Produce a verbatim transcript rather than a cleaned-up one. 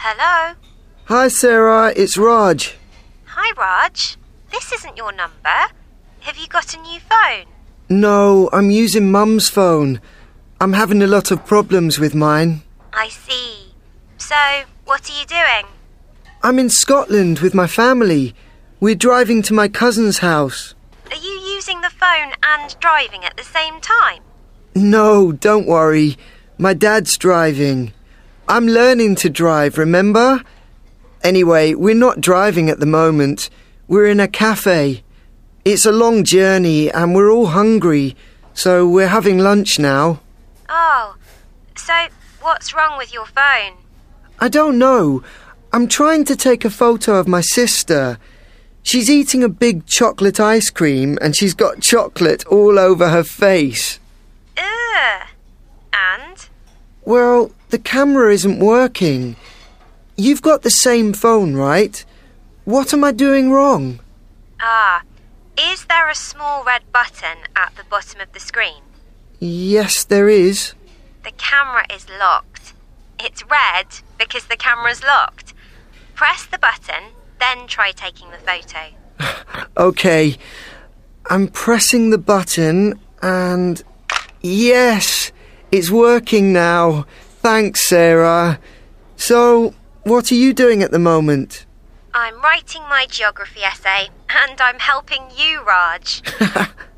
Hello? Hi, Sarah. It's Raj. Hi, Raj. This isn't your number. Have you got a new phone? No, I'm using Mum's phone. I'm having a lot of problems with mine. I see. So, what are you doing? I'm in Scotland with my family. We're driving to my cousin's house. Are you using the phone and driving at the same time? No, don't worry. My dad's driving. I'm learning to drive, remember? Anyway, we're not driving at the moment. We're in a cafe. It's a long journey and we're all hungry, so we're having lunch now. Oh, so what's wrong with your phone? I don't know. I'm trying to take a photo of my sister. She's eating a big chocolate ice cream and she's got chocolate all over her face. Ugh. And? Well, the camera isn't working. You've got the same phone, right? What am I doing wrong? Ah, is there a small red button at the bottom of the screen? Yes, there is. The camera is locked. It's red because the camera's locked. Press the button, then try taking the photo. Okay, I'm pressing the button and... Yes, it's working now. Thanks, Sarah. So, what are you doing at the moment? I'm writing my geography essay and I'm helping you, Raj.